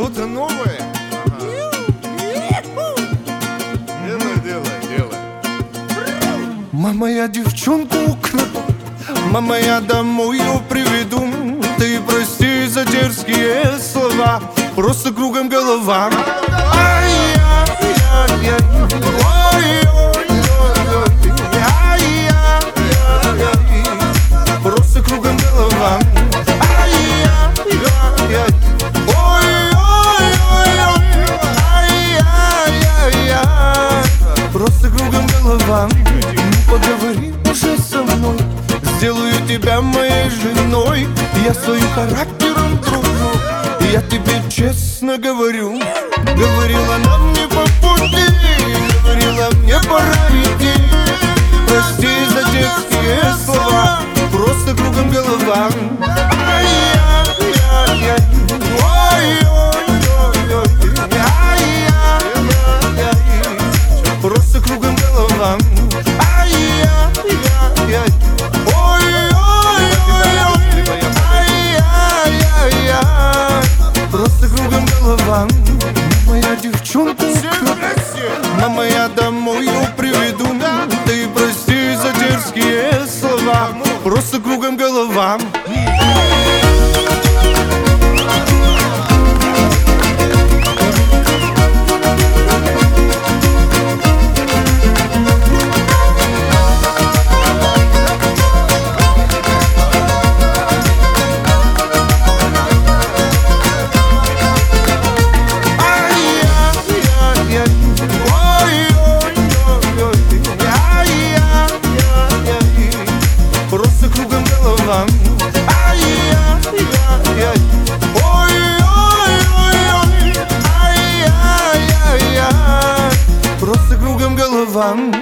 что-то новое. Делай. Мама, я девчонку украду, мама, я домой ее приведу. Ты прости за дерзкие слова, просто кругом голова. Ай-яй-яй, ой-ой-ой, ай-яй-яй, просто кругом голова. Ай-яй-яй, ой-ой-ой, ай-яй-яй, просто кругом голова. Ну поговори уже со мной, сделаю тебя моей женой. Я своим характером дружу, я тебе честно говорю. Говорила нам не по пути, говорила мне пора идти. Прости за детские слова, просто кругом голова. Ай-яй-яй, ой-ой-ой, ай-яй-яй, просто кругом голова. Ай-яй-яй, ой-ой-ой, ай-яй-яй, просто кругом голова. Моя девчонка украду, мама, я домой ее приведу. Ты прости за дерзкие слова, просто кругом голова. Просто кругом голова. Ай-яй-яй, ой-ой-ой, ай-яй-яй, просто кругом голова.